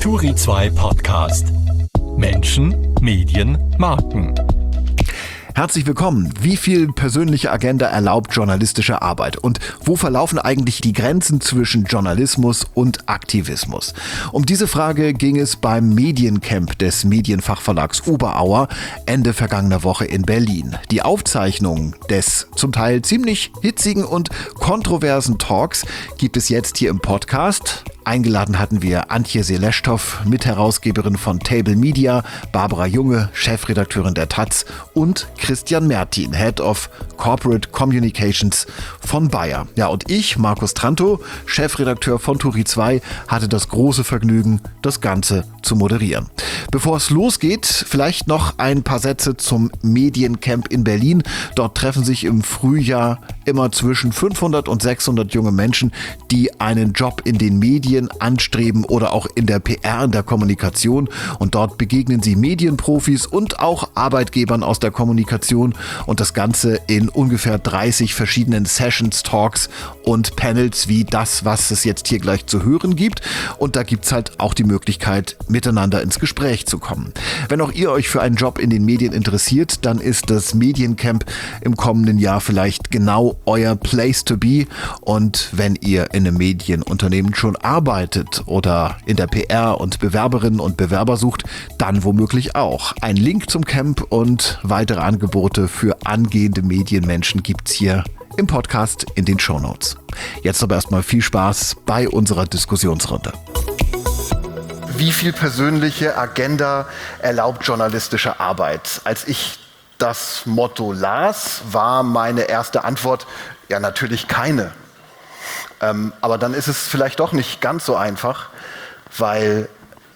Turi 2 Podcast. Menschen, Medien, Marken. Herzlich willkommen. Wie viel persönliche Agenda erlaubt journalistische Arbeit? Und wo verlaufen eigentlich die Grenzen zwischen Journalismus und Aktivismus? Um diese Frage ging es beim Mediencamp des Medienfachverlags Oberauer Ende vergangener Woche in Berlin. Die Aufzeichnung des zum Teil ziemlich hitzigen und kontroversen Talks gibt es jetzt hier im Podcast. Eingeladen hatten wir Antje Seleschtow, Mitherausgeberin von Table Media, Barbara Junge, Chefredakteurin der taz und Christian Mertin, Head of Corporate Communications von Bayer. Ja, und ich, Markus Trantow, Chefredakteur von Turi 2, hatte das große Vergnügen, das Ganze zu moderieren. Bevor es losgeht, vielleicht noch ein paar Sätze zum Mediencamp in Berlin. Dort treffen sich im Frühjahr immer zwischen 500 und 600 junge Menschen, die einen Job in den Medien anstreben oder auch in der PR, in der Kommunikation. Und dort begegnen sie Medienprofis und auch Arbeitgebern aus der Kommunikation. Und das Ganze in ungefähr 30 verschiedenen Sessions, Talks und Panels wie das, was es jetzt hier gleich zu hören gibt. Und da gibt es halt auch die Möglichkeit, miteinander ins Gespräch zu kommen. Wenn auch ihr euch für einen Job in den Medien interessiert, dann ist das Mediencamp im kommenden Jahr vielleicht genau euer Place to be. Und wenn ihr in einem Medienunternehmen schon arbeitet oder in der PR und Bewerberinnen und Bewerber sucht, dann womöglich auch. Ein Link zum Camp und weitere Angebote für angehende Medienmenschen gibt's hier im Podcast in den Shownotes. Jetzt aber erstmal viel Spaß bei unserer Diskussionsrunde. Wie viel persönliche Agenda erlaubt journalistische Arbeit? Als ich das Motto las, war meine erste Antwort, ja natürlich keine. Aber dann ist es vielleicht doch nicht ganz so einfach, weil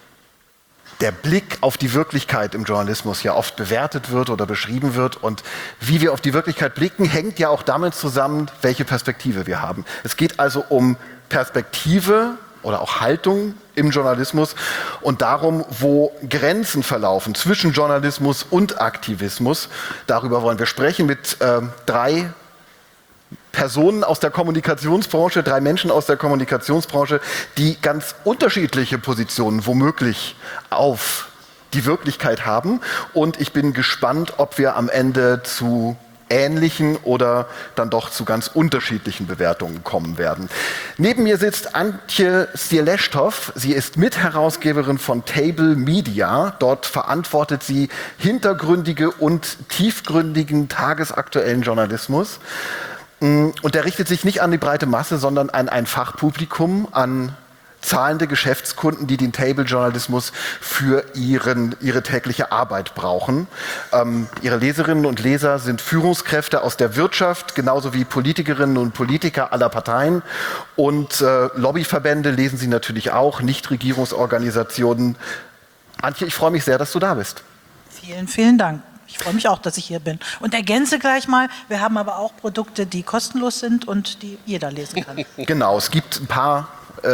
der Blick auf die Wirklichkeit im Journalismus ja oft bewertet wird oder beschrieben wird. Und wie wir auf die Wirklichkeit blicken, hängt ja auch damit zusammen, welche Perspektive wir haben. Es geht also um Perspektive oder auch Haltung im Journalismus und darum, wo Grenzen verlaufen zwischen Journalismus und Aktivismus. Darüber wollen wir sprechen mit drei Personen aus der Kommunikationsbranche, 3 Menschen aus der Kommunikationsbranche, die ganz unterschiedliche Positionen womöglich auf die Wirklichkeit haben. Und ich bin gespannt, ob wir am Ende zu ähnlichen oder dann doch zu ganz unterschiedlichen Bewertungen kommen werden. Neben mir sitzt Antje Seleschtow. Sie ist Mitherausgeberin von Table Media. Dort verantwortet sie hintergründige und tiefgründigen tagesaktuellen Journalismus. Und der richtet sich nicht an die breite Masse, sondern an ein Fachpublikum, an zahlende Geschäftskunden, die den Table-Journalismus für ihre tägliche Arbeit brauchen. Ihre Leserinnen und Leser sind Führungskräfte aus der Wirtschaft, genauso wie Politikerinnen und Politiker aller Parteien. Und Lobbyverbände lesen Sie natürlich auch, Nichtregierungsorganisationen. Antje, ich freue mich sehr, dass du da bist. Vielen, vielen Dank. Ich freue mich auch, dass ich hier bin. Und ergänze gleich mal, wir haben aber auch Produkte, die kostenlos sind und die jeder lesen kann. Genau, es gibt ein paar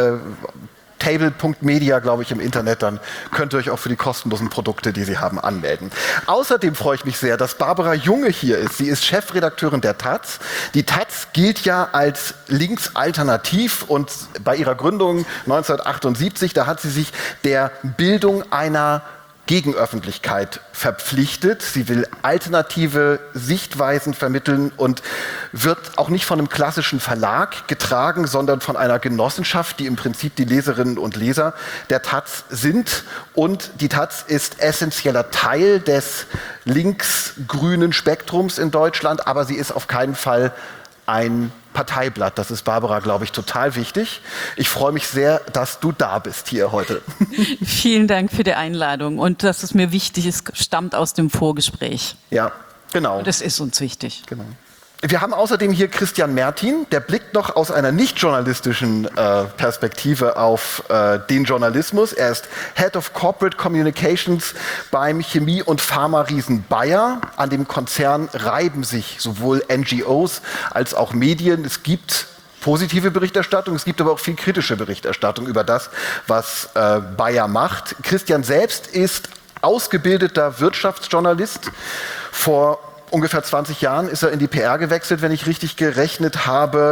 table.media, glaube ich, im Internet, dann könnt ihr euch auch für die kostenlosen Produkte, die sie haben, anmelden. Außerdem freue ich mich sehr, dass Barbara Junge hier ist. Sie ist Chefredakteurin der taz. Die taz gilt ja als linksalternativ und bei ihrer Gründung 1978, da hat sie sich der Bildung einer Gegenöffentlichkeit verpflichtet. Sie will alternative Sichtweisen vermitteln und wird auch nicht von einem klassischen Verlag getragen, sondern von einer Genossenschaft, die im Prinzip die Leserinnen und Leser der taz sind. Und die taz ist essentieller Teil des linksgrünen Spektrums in Deutschland, aber sie ist auf keinen Fall ein Parteiblatt. Das ist Barbara, glaube ich, total wichtig. Ich freue mich sehr, dass du da bist hier heute. Vielen Dank für die Einladung und dass es mir wichtig ist, stammt aus dem Vorgespräch. Ja, genau. Das ist uns wichtig. Genau. Wir haben außerdem hier Christian Mertin, der blickt noch aus einer nicht-journalistischen Perspektive auf den Journalismus. Er ist Head of Corporate Communications beim Chemie- und Pharma-Riesen Bayer. An dem Konzern reiben sich sowohl NGOs als auch Medien. Es gibt positive Berichterstattung, es gibt aber auch viel kritische Berichterstattung über das, was Bayer macht. Christian selbst ist ausgebildeter Wirtschaftsjournalist. Vor ungefähr 20 Jahren ist er in die PR gewechselt, wenn ich richtig gerechnet habe,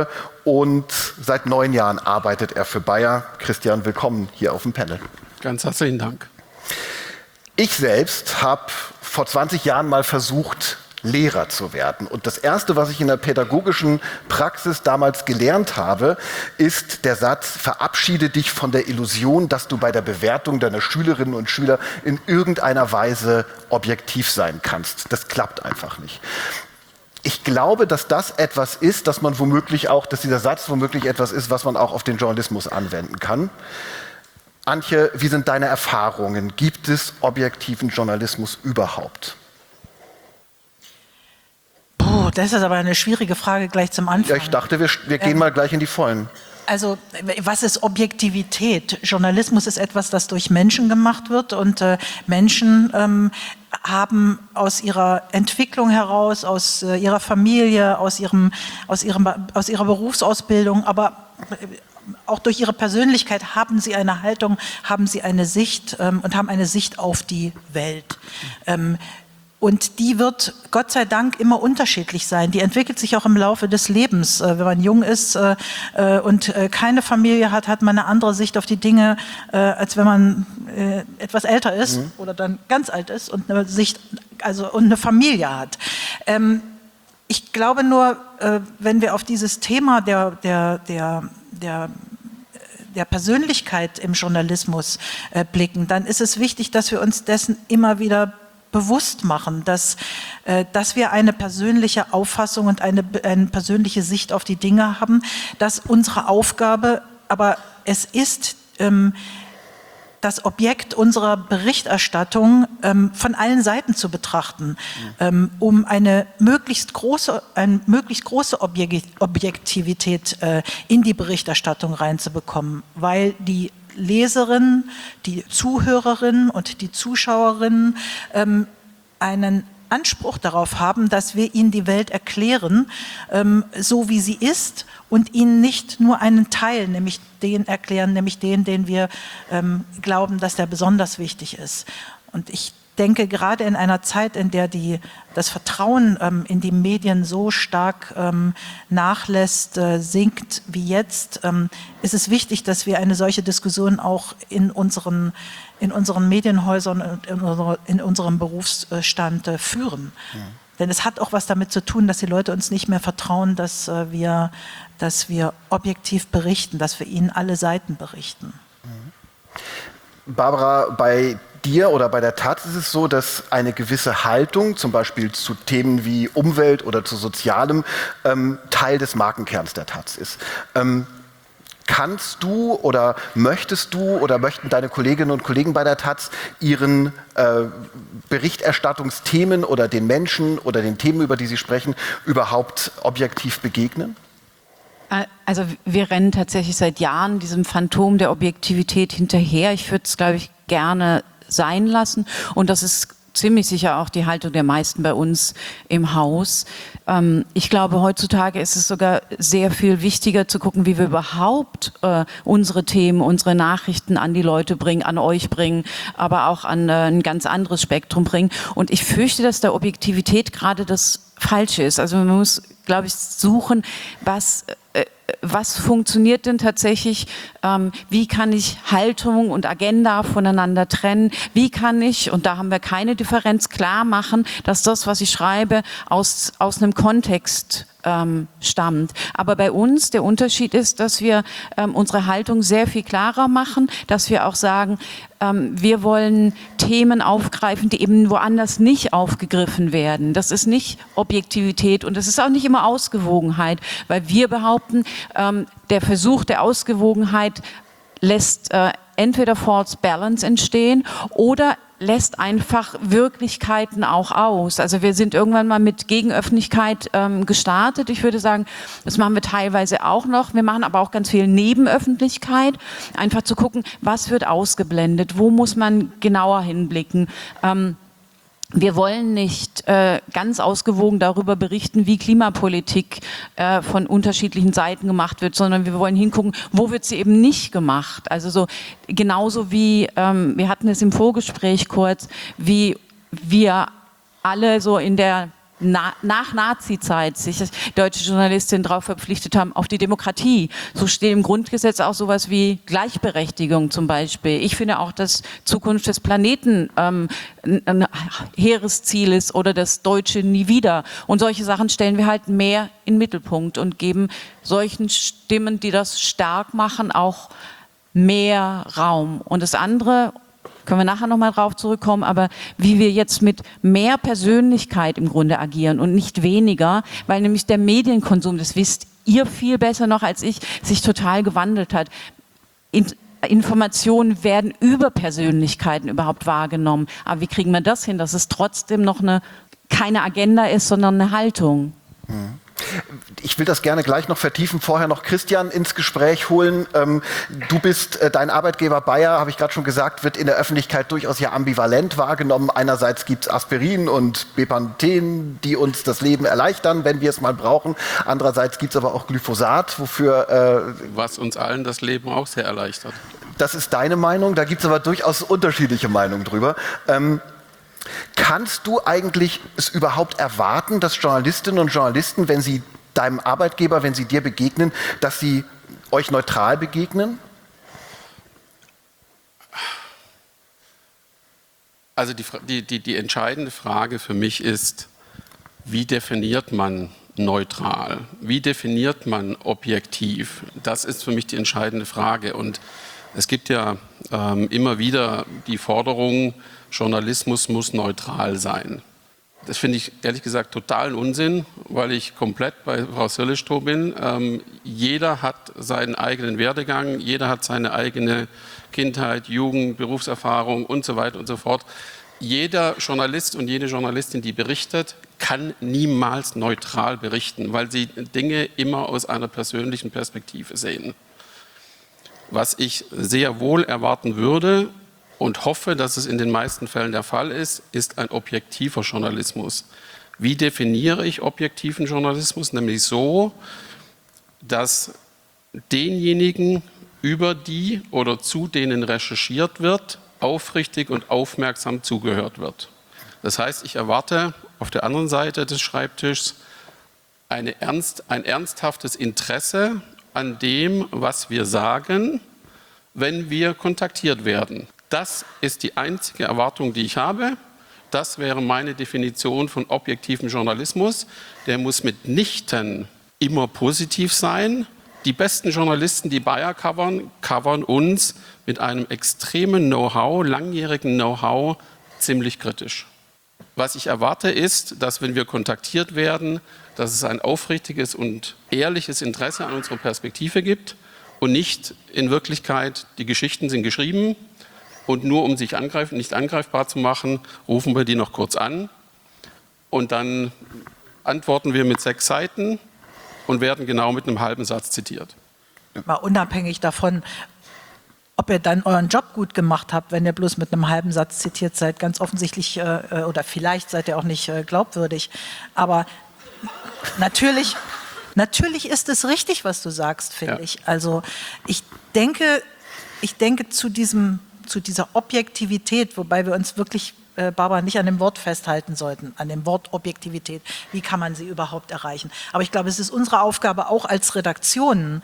und seit 9 Jahren arbeitet er für Bayer. Christian, willkommen hier auf dem Panel. Ganz herzlichen Dank. Ich selbst habe vor 20 Jahren mal versucht, Lehrer zu werden. Und das Erste, was ich in der pädagogischen Praxis damals gelernt habe, ist der Satz: Verabschiede dich von der Illusion, dass du bei der Bewertung deiner Schülerinnen und Schüler in irgendeiner Weise objektiv sein kannst. Das klappt einfach nicht. Ich glaube, dass das etwas ist, dass dieser Satz womöglich etwas ist, was man auch auf den Journalismus anwenden kann. Antje, wie sind deine Erfahrungen? Gibt es objektiven Journalismus überhaupt? Das ist aber eine schwierige Frage gleich zum Anfang. Ja, ich dachte, wir gehen mal gleich in die Vollen. Also, was ist Objektivität? Journalismus ist etwas, das durch Menschen gemacht wird, und Menschen haben aus ihrer Entwicklung heraus, aus ihrer Familie, aus ihrer Berufsausbildung, aber auch durch ihre Persönlichkeit haben sie eine Haltung, haben sie eine Sicht und haben eine Sicht auf die Welt. Und die wird Gott sei Dank immer unterschiedlich sein. Die entwickelt sich auch im Laufe des Lebens. Wenn man jung ist und keine Familie hat, hat man eine andere Sicht auf die Dinge, als wenn man etwas älter ist oder dann ganz alt ist und eine Sicht, und eine Familie hat. Ich glaube nur, wenn wir auf dieses Thema der Persönlichkeit im Journalismus blicken, dann ist es wichtig, dass wir uns dessen immer wieder bewusst machen, dass wir eine persönliche Auffassung und eine persönliche Sicht auf die Dinge haben, dass unsere Aufgabe, aber es ist das Objekt unserer Berichterstattung von allen Seiten zu betrachten, um eine möglichst große Objektivität in die Berichterstattung reinzubekommen, weil die Leserinnen, die Zuhörerinnen und die Zuschauerinnen einen Anspruch darauf haben, dass wir ihnen die Welt erklären, so wie sie ist, und ihnen nicht nur einen Teil, nämlich den erklären, nämlich den wir glauben, dass der besonders wichtig ist. Und ich denke, gerade in einer Zeit, in der das Vertrauen in die Medien so stark nachlässt, sinkt wie jetzt, ist es wichtig, dass wir eine solche Diskussion auch in unseren Medienhäusern und in unserem Berufsstand führen. Ja. Denn es hat auch was damit zu tun, dass die Leute uns nicht mehr vertrauen, dass wir objektiv berichten, dass wir ihnen alle Seiten berichten. Barbara, bei dir oder bei der Taz ist es so, dass eine gewisse Haltung, zum Beispiel zu Themen wie Umwelt oder zu Sozialem, Teil des Markenkerns der Taz ist. Kannst du oder möchtest du oder möchten deine Kolleginnen und Kollegen bei der Taz ihren Berichterstattungsthemen oder den Menschen oder den Themen, über die sie sprechen, überhaupt objektiv begegnen? Also wir rennen tatsächlich seit Jahren diesem Phantom der Objektivität hinterher. Ich würde es, glaube ich, gerne sein lassen, und das ist ziemlich sicher auch die Haltung der meisten bei uns im Haus. Ich glaube, heutzutage ist es sogar sehr viel wichtiger zu gucken, wie wir überhaupt unsere Themen, unsere Nachrichten an die Leute bringen, an euch bringen, aber auch an ein ganz anderes Spektrum bringen. Und ich fürchte, dass der Objektivität gerade das Falsche ist. Also man muss, glaube ich, suchen, was funktioniert denn tatsächlich, wie kann ich Haltung und Agenda voneinander trennen, wie kann ich, und da haben wir keine Differenz, klar machen, dass das, was ich schreibe, aus einem Kontext stammt. Aber bei uns der Unterschied ist, dass wir unsere Haltung sehr viel klarer machen, dass wir auch sagen, wir wollen Themen aufgreifen, die eben woanders nicht aufgegriffen werden. Das ist nicht Objektivität und das ist auch nicht immer Ausgewogenheit, weil wir behaupten, der Versuch der Ausgewogenheit lässt entweder False Balance entstehen oder lässt einfach Wirklichkeiten auch aus. Also wir sind irgendwann mal mit Gegenöffentlichkeit gestartet. Ich würde sagen, das machen wir teilweise auch noch. Wir machen aber auch ganz viel Nebenöffentlichkeit. Einfach zu gucken, was wird ausgeblendet, wo muss man genauer hinblicken. Wir wollen nicht ganz ausgewogen darüber berichten, wie Klimapolitik von unterschiedlichen Seiten gemacht wird, sondern wir wollen hingucken, wo wird sie eben nicht gemacht. Also so genauso wie, wir hatten es im Vorgespräch kurz, wie wir alle so in der nach Nazi-Zeit sich deutsche Journalistinnen darauf verpflichtet haben, auf die Demokratie. So steht im Grundgesetz auch sowas wie Gleichberechtigung zum Beispiel. Ich finde auch, dass Zukunft des Planeten ein Heeresziel ist oder das Deutsche nie wieder. Und solche Sachen stellen wir halt mehr in den Mittelpunkt und geben solchen Stimmen, die das stark machen, auch mehr Raum. Und das andere, können wir nachher nochmal drauf zurückkommen, aber wie wir jetzt mit mehr Persönlichkeit im Grunde agieren und nicht weniger, weil nämlich der Medienkonsum, das wisst ihr viel besser noch als ich, sich total gewandelt hat. Informationen werden über Persönlichkeiten überhaupt wahrgenommen. Aber wie kriegen wir das hin, dass es trotzdem noch keine Agenda ist, sondern eine Haltung? Ich will das gerne gleich noch vertiefen, vorher noch Christian ins Gespräch holen. Du bist, dein Arbeitgeber Bayer, habe ich gerade schon gesagt, wird in der Öffentlichkeit durchaus ja ambivalent wahrgenommen. Einerseits gibt es Aspirin und Bepanthen, die uns das Leben erleichtern, wenn wir es mal brauchen. Andererseits gibt es aber auch Glyphosat, wofür... was uns allen das Leben auch sehr erleichtert. Das ist deine Meinung, da gibt es aber durchaus unterschiedliche Meinungen drüber. Kannst du eigentlich es überhaupt erwarten, dass Journalistinnen und Journalisten, wenn sie deinem Arbeitgeber, wenn sie dir begegnen, dass sie euch neutral begegnen? Also die entscheidende Frage für mich ist, wie definiert man neutral? Wie definiert man objektiv? Das ist für mich die entscheidende Frage. Und es gibt ja immer wieder die Forderung, Journalismus muss neutral sein. Das finde ich ehrlich gesagt totalen Unsinn, weil ich komplett bei Frau Sirlistow bin. Jeder hat seinen eigenen Werdegang, jeder hat seine eigene Kindheit, Jugend, Berufserfahrung und so weiter und so fort. Jeder Journalist und jede Journalistin, die berichtet, kann niemals neutral berichten, weil sie Dinge immer aus einer persönlichen Perspektive sehen. Was ich sehr wohl erwarten würde und hoffe, dass es in den meisten Fällen der Fall ist, ist ein objektiver Journalismus. Wie definiere ich objektiven Journalismus? Nämlich so, dass denjenigen, über die oder zu denen recherchiert wird, aufrichtig und aufmerksam zugehört wird. Das heißt, ich erwarte auf der anderen Seite des Schreibtischs ein ernsthaftes Interesse an dem, was wir sagen, wenn wir kontaktiert werden. Das ist die einzige Erwartung, die ich habe. Das wäre meine Definition von objektivem Journalismus. Der muss mitnichten immer positiv sein. Die besten Journalisten, die Bayer covern uns mit einem extremen Know-how, langjährigen Know-how, ziemlich kritisch. Was ich erwarte ist, dass wenn wir kontaktiert werden, dass es ein aufrichtiges und ehrliches Interesse an unserer Perspektive gibt und nicht in Wirklichkeit, die Geschichten sind geschrieben und nur um sich nicht angreifbar zu machen, rufen wir die noch kurz an und dann antworten wir mit 6 Seiten und werden genau mit einem halben Satz zitiert. Mal unabhängig davon, ob ihr dann euren Job gut gemacht habt, wenn ihr bloß mit einem halben Satz zitiert seid, ganz offensichtlich, oder vielleicht seid ihr auch nicht glaubwürdig, aber natürlich ist es richtig, was du sagst, finde ich. Also ich denke zu dieser Objektivität, wobei wir uns wirklich, Barbara, nicht an dem Wort festhalten sollten, an dem Wort Objektivität. Wie kann man sie überhaupt erreichen? Aber ich glaube, es ist unsere Aufgabe, auch als Redaktionen,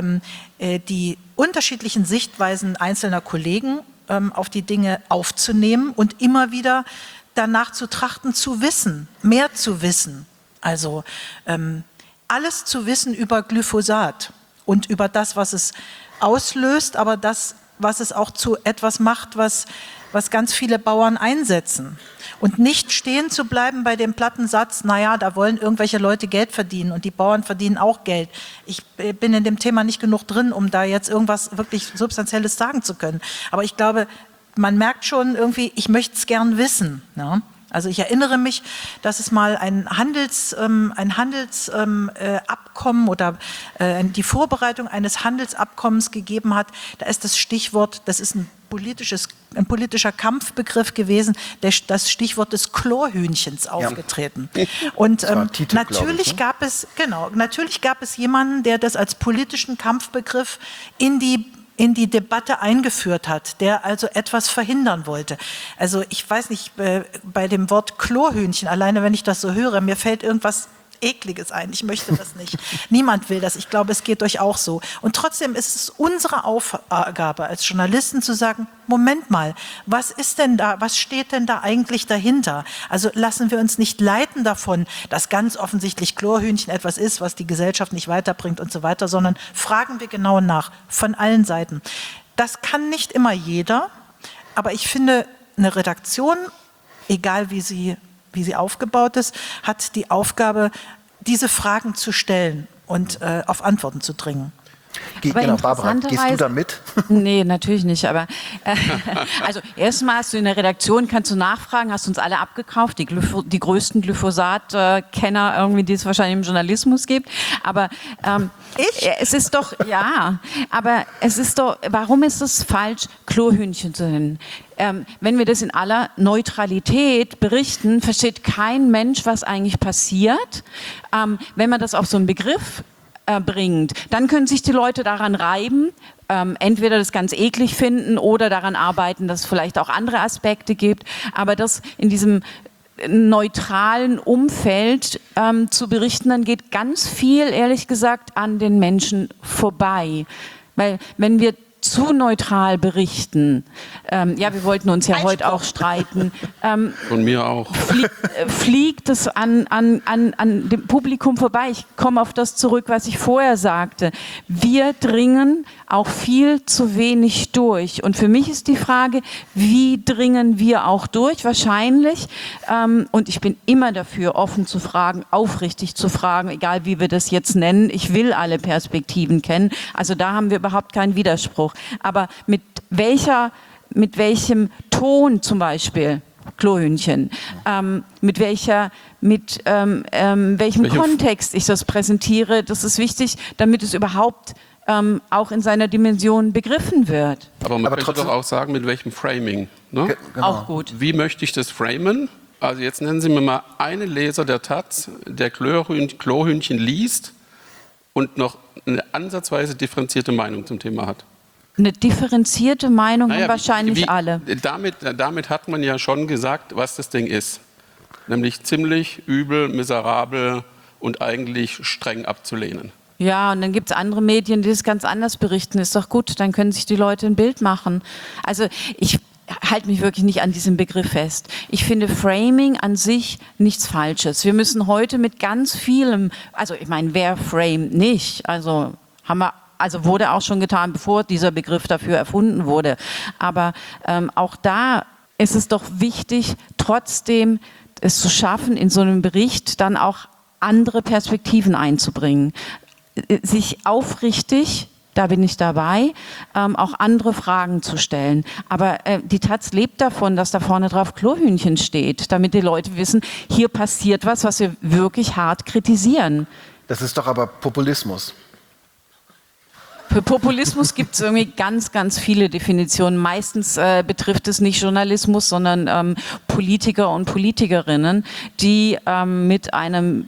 die unterschiedlichen Sichtweisen einzelner Kollegen auf die Dinge aufzunehmen und immer wieder danach zu trachten, zu wissen, mehr zu wissen. Also alles zu wissen über Glyphosat und über das, was es auslöst, aber das, was es auch zu etwas macht, was ganz viele Bauern einsetzen. Und nicht stehen zu bleiben bei dem platten Satz, naja, da wollen irgendwelche Leute Geld verdienen und die Bauern verdienen auch Geld. Ich bin in dem Thema nicht genug drin, um da jetzt irgendwas wirklich Substanzielles sagen zu können. Aber ich glaube, man merkt schon irgendwie, ich möchte es gern wissen. Ne? Also ich erinnere mich, dass es mal ein Handelsabkommen oder die Vorbereitung eines Handelsabkommens gegeben hat. Da ist das Stichwort, das ist ein politischer Kampfbegriff gewesen, das Stichwort des Chlorhühnchens aufgetreten. Und natürlich gab es jemanden, der das als politischen Kampfbegriff in die in die Debatte eingeführt hat, der also etwas verhindern wollte. Also ich weiß nicht, bei dem Wort Chlorhühnchen, alleine wenn ich das so höre, mir fällt irgendwas Ekliges ein. Ich möchte das nicht. Niemand will das. Ich glaube, es geht euch auch so. Und trotzdem ist es unsere Aufgabe als Journalisten zu sagen, Moment mal, was ist denn da, was steht denn da eigentlich dahinter? Also lassen wir uns nicht leiten davon, dass ganz offensichtlich Chlorhühnchen etwas ist, was die Gesellschaft nicht weiterbringt und so weiter, sondern fragen wir genau nach, von allen Seiten. Das kann nicht immer jeder, aber ich finde, eine Redaktion, egal wie sie aufgebaut ist, hat die Aufgabe, diese Fragen zu stellen und auf Antworten zu dringen. Genau, Barbara, gehst du da mit? Nee, natürlich nicht, aber also erstmal hast du in der Redaktion, kannst du nachfragen, hast du uns alle abgekauft, die größten Glyphosat-Kenner irgendwie, die es wahrscheinlich im Journalismus gibt, aber es ist doch, warum ist es falsch, Chlorhühnchen zu nennen? Wenn wir das in aller Neutralität berichten, versteht kein Mensch, was eigentlich passiert. Wenn man das auf so einen Begriff bringt, dann können sich die Leute daran reiben, entweder das ganz eklig finden oder daran arbeiten, dass es vielleicht auch andere Aspekte gibt, aber das in diesem neutralen Umfeld zu berichten, dann geht ganz viel, ehrlich gesagt, an den Menschen vorbei. Weil wenn wir zu neutral berichten. Wir wollten uns ja heute auch streiten. Von mir auch. Fliegt es an dem Publikum vorbei? Ich komme auf das zurück, was ich vorher sagte. Wir dringen auch viel zu wenig durch. Und für mich ist die Frage, wie dringen wir auch durch? Wahrscheinlich, und ich bin immer dafür, offen zu fragen, aufrichtig zu fragen, egal wie wir das jetzt nennen. Ich will alle Perspektiven kennen. Also da haben wir überhaupt keinen Widerspruch. Aber mit welchem Ton zum Beispiel, Chlorhühnchen, mit welchem Kontext ich das präsentiere, das ist wichtig, damit es überhaupt auch in seiner Dimension begriffen wird. Aber man könnte doch auch sagen, mit welchem Framing. Ne? Genau. Auch gut. Wie möchte ich das framen? Also jetzt nennen Sie mir mal einen Leser der Taz, der Chlorhühnchen liest und noch eine ansatzweise differenzierte Meinung zum Thema hat. Eine differenzierte Meinung haben wahrscheinlich alle. Damit hat man ja schon gesagt, was das Ding ist. Nämlich ziemlich übel, miserabel und eigentlich streng abzulehnen. Ja, und dann gibt es andere Medien, die es ganz anders berichten. Ist doch gut, dann können sich die Leute ein Bild machen. Also ich halte mich wirklich nicht an diesem Begriff fest. Ich finde Framing an sich nichts Falsches. Wir müssen heute mit ganz vielem, also ich meine, wer framet nicht? Also wurde auch schon getan, bevor dieser Begriff dafür erfunden wurde. Aber auch da ist es doch wichtig, trotzdem es zu schaffen, in so einem Bericht dann auch andere Perspektiven einzubringen. Sich aufrichtig, da bin ich dabei, auch andere Fragen zu stellen. Aber die Taz lebt davon, dass da vorne drauf Chlorhühnchen steht, damit die Leute wissen, hier passiert was wir wirklich hart kritisieren. Das ist doch aber Populismus. Für Populismus gibt es irgendwie ganz, ganz viele Definitionen. Meistens betrifft es nicht Journalismus, sondern Politiker und Politikerinnen, die mit einem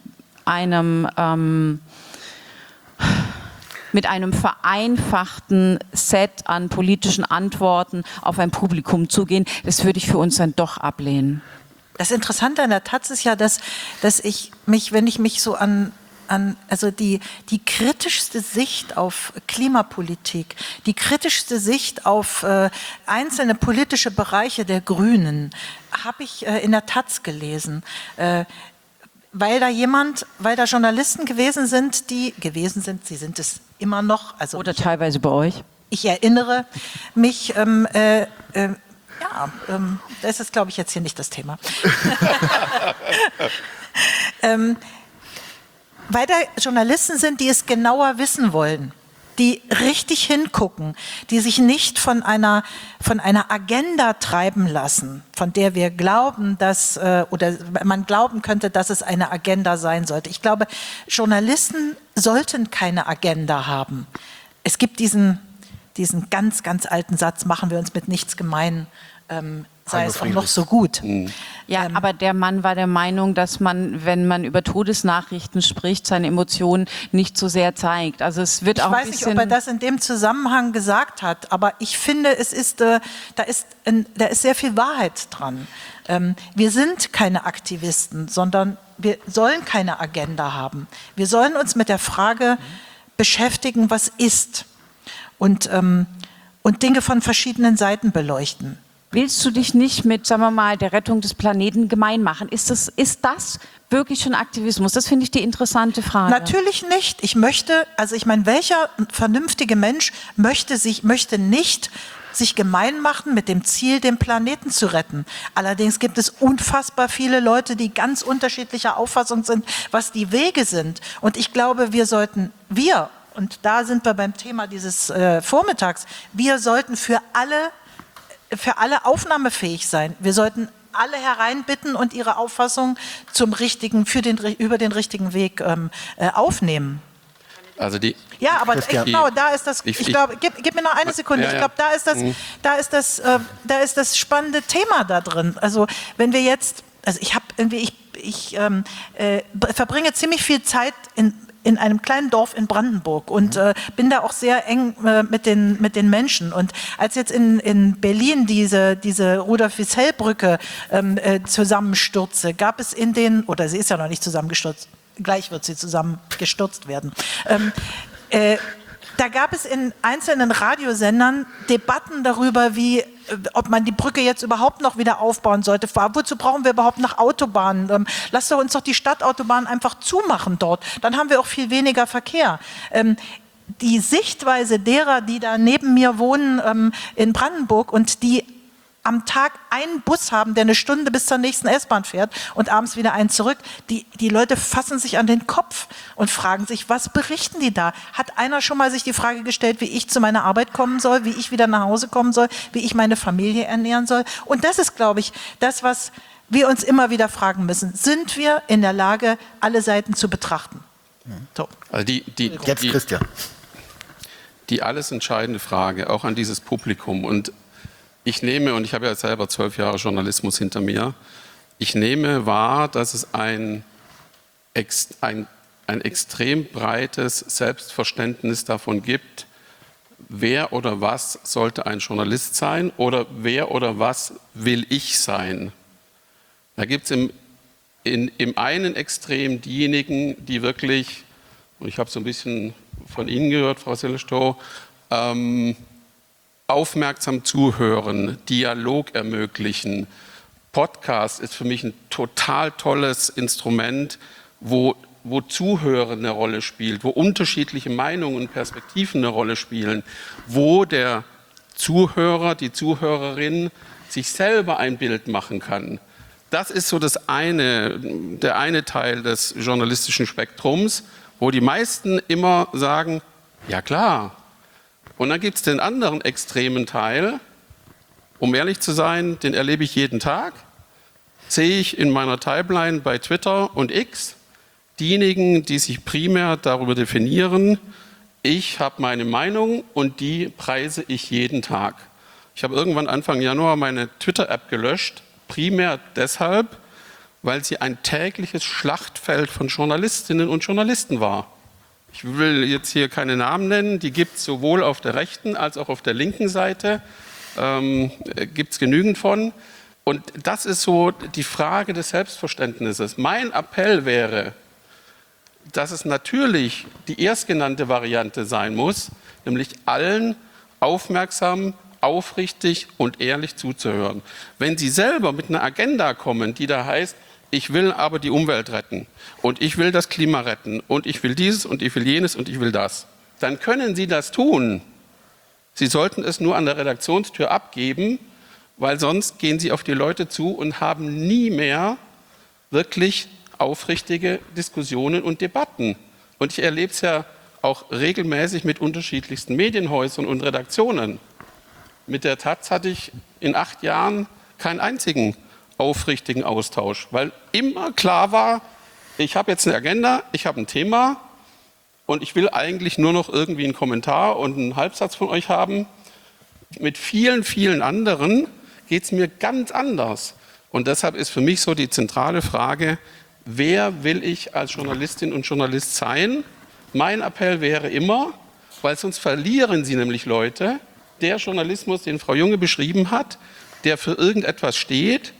vereinfachten Set an politischen Antworten auf ein Publikum zugehen. Das würde ich für uns dann doch ablehnen. Das Interessante an der Taz ist ja, dass ich mich, wenn ich mich so also die kritischste Sicht auf Klimapolitik, die kritischste Sicht auf einzelne politische Bereiche der Grünen, habe ich in der Taz gelesen. Weil da Journalisten gewesen sind, sie sind es immer noch. Also oder teilweise bei euch. Ich erinnere mich, das ist, glaube ich, jetzt hier nicht das Thema. Weil da Journalisten sind, die es genauer wissen wollen, die richtig hingucken, die sich nicht von einer Agenda treiben lassen, von der wir glauben, oder man glauben könnte, dass es eine Agenda sein sollte. Ich glaube, Journalisten sollten keine Agenda haben. Es gibt diesen ganz, ganz alten Satz, machen wir uns mit nichts gemein, sei es auch noch so gut. Ja, aber der Mann war der Meinung, dass man, wenn man über Todesnachrichten spricht, seine Emotionen nicht so sehr zeigt. Also es wird auch Ich weiß nicht, ob er das in dem Zusammenhang gesagt hat, aber ich finde, da ist sehr viel Wahrheit dran. Wir sind keine Aktivisten, sondern wir sollen keine Agenda haben. Wir sollen uns mit der Frage beschäftigen, was ist, und Dinge von verschiedenen Seiten beleuchten. Willst du dich nicht mit, sagen wir mal, der Rettung des Planeten gemein machen? Ist das wirklich schon Aktivismus? Das finde ich die interessante Frage. Natürlich nicht. Welcher vernünftige Mensch möchte nicht sich gemein machen mit dem Ziel, den Planeten zu retten. Allerdings gibt es unfassbar viele Leute, die ganz unterschiedlicher Auffassung sind, was die Wege sind. Und ich glaube, und da sind wir beim Thema dieses Vormittags, wir sollten für alle aufnahmefähig sein. Wir sollten alle hereinbitten und ihre Auffassung über den richtigen Weg aufnehmen. Also Da ist das. Ich glaube, gib mir noch eine Sekunde. Ich glaube, da ist das spannende Thema da drin. Also wenn wir jetzt, ich verbringe ziemlich viel Zeit in einem kleinen Dorf in Brandenburg und bin da auch sehr eng mit den Menschen. Und als jetzt in Berlin diese Rudolf-Wissell-Brücke zusammenstürzte, gab es sie ist ja noch nicht zusammengestürzt, gleich wird sie zusammengestürzt werden, da gab es in einzelnen Radiosendern Debatten darüber, ob man die Brücke jetzt überhaupt noch wieder aufbauen sollte. Wozu brauchen wir überhaupt noch Autobahnen? Lass doch uns doch die Stadtautobahn einfach zumachen dort. Dann haben wir auch viel weniger Verkehr. Die Sichtweise derer, die da neben mir wohnen in Brandenburg und die am Tag einen Bus haben, der eine Stunde bis zur nächsten S-Bahn fährt und abends wieder einen zurück. Die Leute fassen sich an den Kopf und fragen sich, was berichten die da? Hat einer schon mal sich die Frage gestellt, wie ich zu meiner Arbeit kommen soll, wie ich wieder nach Hause kommen soll, wie ich meine Familie ernähren soll? Und das ist, glaube ich, das, was wir uns immer wieder fragen müssen. Sind wir in der Lage, alle Seiten zu betrachten? So. Also Jetzt Christian. Die alles entscheidende Frage, auch an dieses Publikum, und ich habe ja selber 12 Jahre Journalismus hinter mir, ich nehme wahr, dass es ein extrem breites Selbstverständnis davon gibt, wer oder was sollte ein Journalist sein oder wer oder was will ich sein. Da gibt es im einen Extrem diejenigen, die wirklich, und ich habe so ein bisschen von Ihnen gehört, Frau Sillestow, aufmerksam zuhören, Dialog ermöglichen. Podcast ist für mich ein total tolles Instrument, wo Zuhören eine Rolle spielt, wo unterschiedliche Meinungen und Perspektiven eine Rolle spielen, wo der Zuhörer, die Zuhörerin sich selber ein Bild machen kann. Das ist so der eine Teil des journalistischen Spektrums, wo die meisten immer sagen, ja klar. Und dann gibt es den anderen extremen Teil, um ehrlich zu sein, den erlebe ich jeden Tag, sehe ich in meiner Timeline bei Twitter und X, diejenigen, die sich primär darüber definieren, ich habe meine Meinung und die preise ich jeden Tag. Ich habe irgendwann Anfang Januar meine Twitter-App gelöscht, primär deshalb, weil sie ein tägliches Schlachtfeld von Journalistinnen und Journalisten war. Ich will jetzt hier keine Namen nennen, die gibt es sowohl auf der rechten als auch auf der linken Seite, gibt es genügend von. Und das ist so die Frage des Selbstverständnisses. Mein Appell wäre, dass es natürlich die erstgenannte Variante sein muss, nämlich allen aufmerksam, aufrichtig und ehrlich zuzuhören. Wenn Sie selber mit einer Agenda kommen, die da heißt, ich will aber die Umwelt retten und ich will das Klima retten und ich will dieses und ich will jenes und ich will das, dann können Sie das tun. Sie sollten es nur an der Redaktionstür abgeben, weil sonst gehen Sie auf die Leute zu und haben nie mehr wirklich aufrichtige Diskussionen und Debatten. Und ich erlebe es ja auch regelmäßig mit unterschiedlichsten Medienhäusern und Redaktionen. Mit der Taz hatte ich in 8 Jahren keinen einzigen aufrichtigen Austausch, weil immer klar war, ich habe jetzt eine Agenda, ich habe ein Thema und ich will eigentlich nur noch irgendwie einen Kommentar und einen Halbsatz von euch haben. Mit vielen, vielen anderen geht es mir ganz anders. Und deshalb ist für mich so die zentrale Frage, wer will ich als Journalistin und Journalist sein? Mein Appell wäre immer, weil sonst verlieren Sie nämlich Leute, der Journalismus, den Frau Junge beschrieben hat, der für irgendetwas steht,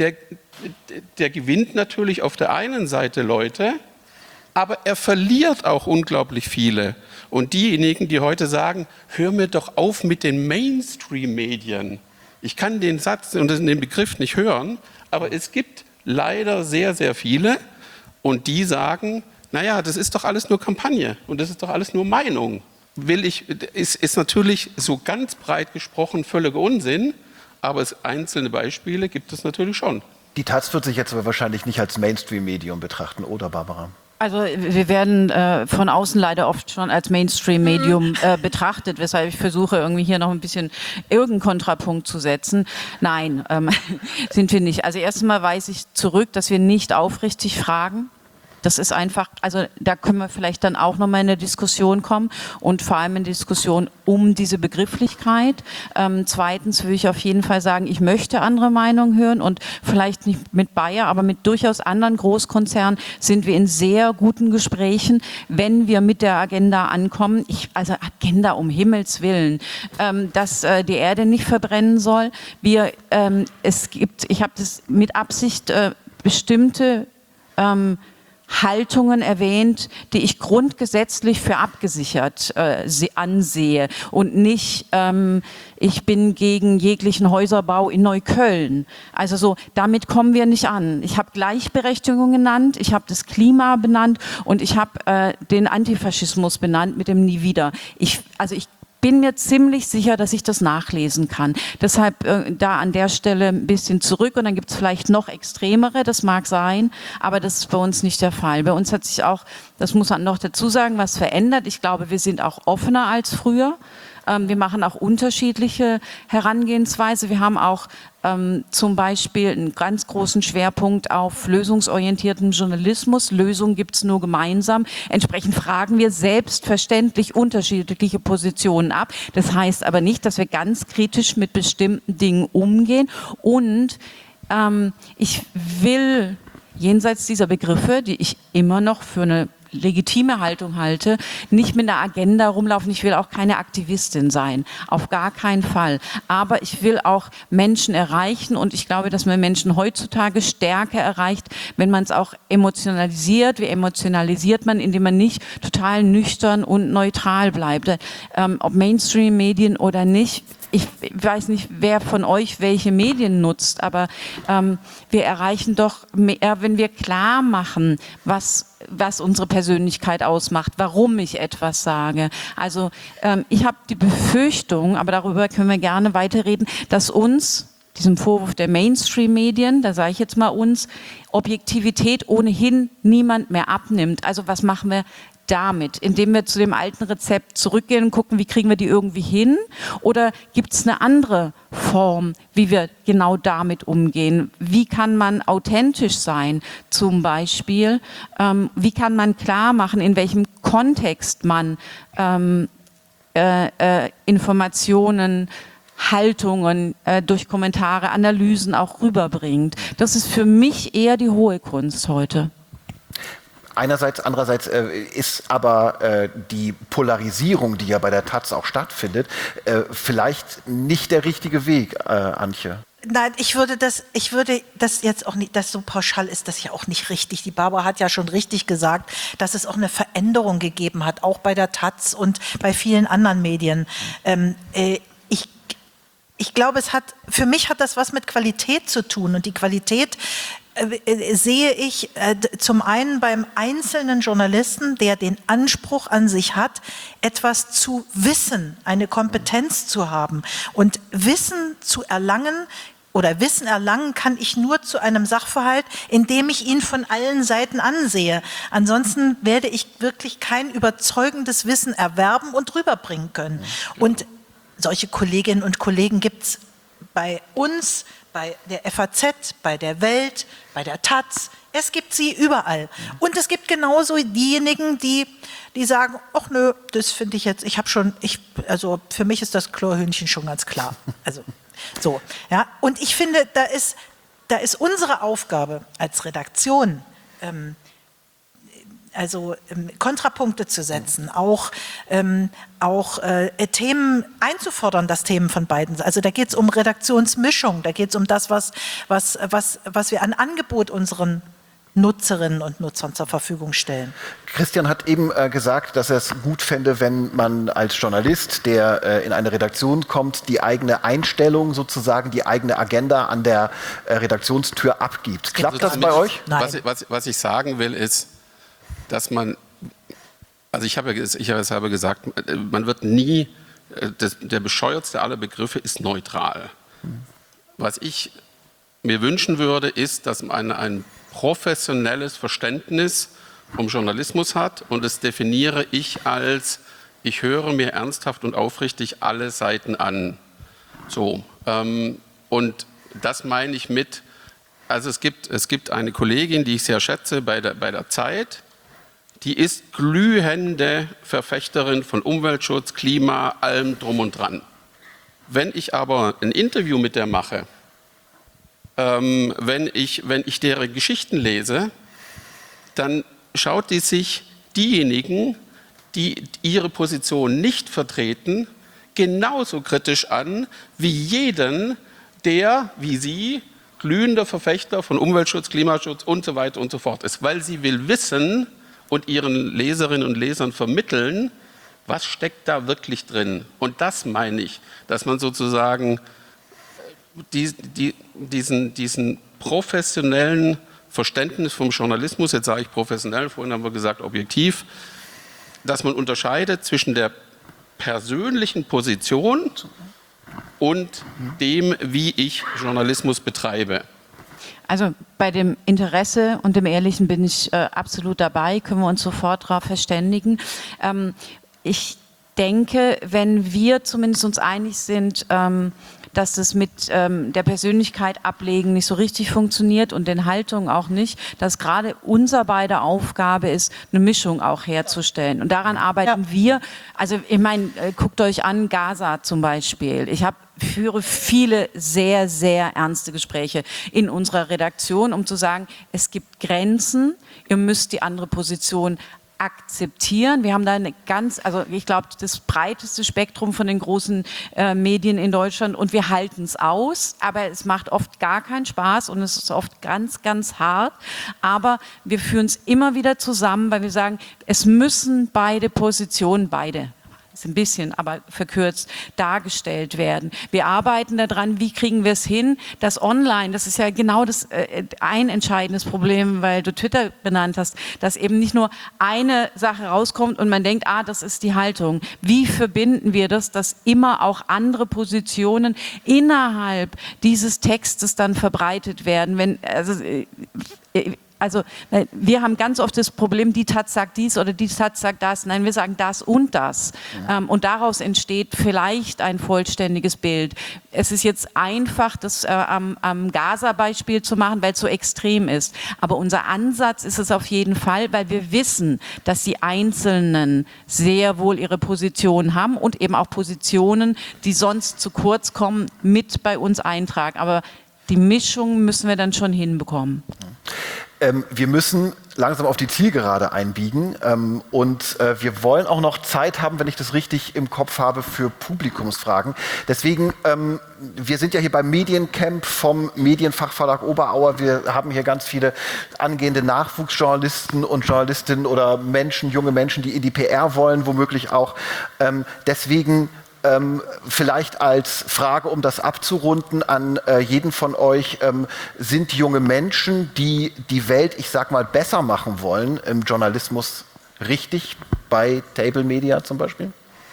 der gewinnt natürlich auf der einen Seite Leute, aber er verliert auch unglaublich viele. Und diejenigen, die heute sagen, hör mir doch auf mit den Mainstream-Medien. Ich kann den Satz und den Begriff nicht hören, aber es gibt leider sehr, sehr viele und die sagen, naja, das ist doch alles nur Kampagne und das ist doch alles nur Meinung. Ist natürlich so ganz breit gesprochen völliger Unsinn, aber einzelne Beispiele gibt es natürlich schon. Die Taz wird sich jetzt aber wahrscheinlich nicht als Mainstream-Medium betrachten, oder Barbara? Also wir werden von außen leider oft schon als Mainstream-Medium betrachtet, weshalb ich versuche, irgendwie hier noch ein bisschen irgendeinen Kontrapunkt zu setzen. Nein, sind wir nicht. Also erstmal weise ich zurück, dass wir nicht aufrichtig fragen. Das ist einfach, also da können wir vielleicht dann auch nochmal in eine Diskussion kommen und vor allem in Diskussion um diese Begrifflichkeit. Zweitens würde ich auf jeden Fall sagen, ich möchte andere Meinungen hören und vielleicht nicht mit Bayer, aber mit durchaus anderen Großkonzernen sind wir in sehr guten Gesprächen, wenn wir mit der Agenda ankommen. Also Agenda um Himmels Willen, dass die Erde nicht verbrennen soll. Ich habe das mit Absicht bestimmte Haltungen erwähnt, die ich grundgesetzlich für abgesichert ansehe und nicht, ich bin gegen jeglichen Häuserbau in Neukölln. Also so, damit kommen wir nicht an. Ich habe Gleichberechtigung genannt, ich habe das Klima benannt und ich habe den Antifaschismus benannt mit dem Nie wieder. Ich bin mir ziemlich sicher, dass ich das nachlesen kann. Deshalb da an der Stelle ein bisschen zurück und dann gibt es vielleicht noch extremere, das mag sein, aber das ist bei uns nicht der Fall. Bei uns hat sich auch, das muss man noch dazu sagen, was verändert. Ich glaube, wir sind auch offener als früher. Wir machen auch unterschiedliche Herangehensweise. Wir haben auch zum Beispiel einen ganz großen Schwerpunkt auf lösungsorientierten Journalismus. Lösungen gibt es nur gemeinsam. Entsprechend fragen wir selbstverständlich unterschiedliche Positionen ab. Das heißt aber nicht, dass wir ganz kritisch mit bestimmten Dingen umgehen. Und ich will jenseits dieser Begriffe, die ich immer noch für eine legitime Haltung halte, nicht mit einer Agenda rumlaufen. Ich will auch keine Aktivistin sein, auf gar keinen Fall. Aber ich will auch Menschen erreichen und ich glaube, dass man Menschen heutzutage stärker erreicht, wenn man es auch emotionalisiert. Wie emotionalisiert man, indem man nicht total nüchtern und neutral bleibt. Ob Mainstream-Medien oder nicht, ich weiß nicht, wer von euch welche Medien nutzt, aber wir erreichen doch mehr, wenn wir klar machen, was unsere Persönlichkeit ausmacht, warum ich etwas sage. Also ich habe die Befürchtung, aber darüber können wir gerne weiterreden, dass uns, diesem Vorwurf der Mainstream-Medien, da sage ich jetzt mal uns, Objektivität ohnehin niemand mehr abnimmt. Also was machen wir damit, indem wir zu dem alten Rezept zurückgehen und gucken, wie kriegen wir die irgendwie hin? Oder gibt es eine andere Form, wie wir genau damit umgehen? Wie kann man authentisch sein zum Beispiel? Wie kann man klar machen, in welchem Kontext man Informationen, Haltungen durch Kommentare, Analysen auch rüberbringt? Das ist für mich eher die hohe Kunst heute. Andererseits ist aber die Polarisierung, die ja bei der Taz auch stattfindet, vielleicht nicht der richtige Weg, Antje. Nein, ich würde das jetzt auch nicht, das so pauschal ist das ja auch nicht richtig. Die Barbara hat ja schon richtig gesagt, dass es auch eine Veränderung gegeben hat, auch bei der Taz und bei vielen anderen Medien. Ich glaube, für mich hat das was mit Qualität zu tun und die Qualität sehe ich zum einen beim einzelnen Journalisten, der den Anspruch an sich hat, etwas zu wissen, eine Kompetenz zu haben. Und Wissen zu erlangen oder Wissen erlangen kann ich nur zu einem Sachverhalt, indem ich ihn von allen Seiten ansehe. Ansonsten werde ich wirklich kein überzeugendes Wissen erwerben und rüberbringen können. Und solche Kolleginnen und Kollegen gibt es bei uns, bei der FAZ, bei der Welt, bei der Taz. Es gibt sie überall. Und es gibt genauso diejenigen, die sagen, ach nö, das finde ich jetzt, also für mich ist das Chlorhühnchen schon ganz klar. Also so, ja. Und ich finde, da ist da ist unsere Aufgabe als Redaktion, Kontrapunkte zu setzen, auch Themen einzufordern, das Themen von beiden. Also da geht es um Redaktionsmischung, da geht es um das, was wir an Angebot unseren Nutzerinnen und Nutzern zur Verfügung stellen. Christian hat eben gesagt, dass er es gut fände, wenn man als Journalist, der in eine Redaktion kommt, die eigene Einstellung sozusagen, die eigene Agenda an der Redaktionstür abgibt. Klappt das bei euch? Nein. Was ich sagen will, ist, dass man, also ich habe gesagt, man wird nie, der bescheuertste aller Begriffe ist neutral. Was ich mir wünschen würde, ist, dass man ein professionelles Verständnis vom Journalismus hat, und das definiere ich als, ich höre mir ernsthaft und aufrichtig alle Seiten an. So, und das meine ich mit, also es gibt eine Kollegin, die ich sehr schätze bei der Zeit, die ist glühende Verfechterin von Umweltschutz, Klima, allem drum und dran. Wenn ich aber ein Interview mit der mache, wenn ich deren Geschichten lese, dann schaut die sich diejenigen, die ihre Position nicht vertreten, genauso kritisch an wie jeden, der, wie sie, glühender Verfechter von Umweltschutz, Klimaschutz und so weiter und so fort ist. Weil sie will wissen und ihren Leserinnen und Lesern vermitteln, was steckt da wirklich drin. Und das meine ich, dass man sozusagen diesen professionellen Verständnis vom Journalismus, jetzt sage ich professionell, vorhin haben wir gesagt objektiv, dass man unterscheidet zwischen der persönlichen Position und dem, wie ich Journalismus betreibe. Also bei dem Interesse und dem Ehrlichen bin ich absolut dabei, können wir uns sofort darauf verständigen. Ich denke, wenn wir zumindest uns einig sind, dass das mit der Persönlichkeit ablegen nicht so richtig funktioniert und den Haltungen auch nicht, dass gerade unser beider Aufgabe ist, eine Mischung auch herzustellen. Und daran arbeiten wir. Also ich meine, guckt euch an, Gaza zum Beispiel. Ich führe viele sehr, sehr ernste Gespräche in unserer Redaktion, um zu sagen, es gibt Grenzen, ihr müsst die andere Position akzeptieren. Wir haben da ich glaube, das breiteste Spektrum von den großen Medien in Deutschland, und wir halten es aus, aber es macht oft gar keinen Spaß und es ist oft ganz, ganz hart, aber wir führen es immer wieder zusammen, weil wir sagen, es müssen beide Positionen, ist ein bisschen, aber verkürzt, dargestellt werden. Wir arbeiten daran, wie kriegen wir es hin, dass online, das ist ja genau ein entscheidendes Problem, weil du Twitter benannt hast, dass eben nicht nur eine Sache rauskommt und man denkt, das ist die Haltung. Wie verbinden wir das, dass immer auch andere Positionen innerhalb dieses Textes dann verbreitet werden? Also wir haben ganz oft das Problem, die Taz sagt dies oder die Taz sagt das. Nein, wir sagen das und das. Ja. Und daraus entsteht vielleicht ein vollständiges Bild. Es ist jetzt einfach, das am Gaza-Beispiel zu machen, weil es so extrem ist. Aber unser Ansatz ist es auf jeden Fall, weil wir wissen, dass die Einzelnen sehr wohl ihre Position haben und eben auch Positionen, die sonst zu kurz kommen, mit bei uns eintragen. Aber die Mischung müssen wir dann schon hinbekommen. Wir müssen langsam auf die Zielgerade einbiegen und wir wollen auch noch Zeit haben, wenn ich das richtig im Kopf habe, für Publikumsfragen. Deswegen, wir sind ja hier beim Mediencamp vom Medienfachverlag Oberauer. Wir haben hier ganz viele angehende Nachwuchsjournalisten und Journalistinnen oder junge Menschen, die in die PR wollen, womöglich auch. Deswegen vielleicht als Frage, um das abzurunden, an jeden von euch, sind junge Menschen, die die Welt, ich sag mal, besser machen wollen im Journalismus, richtig bei Table Media zum Beispiel?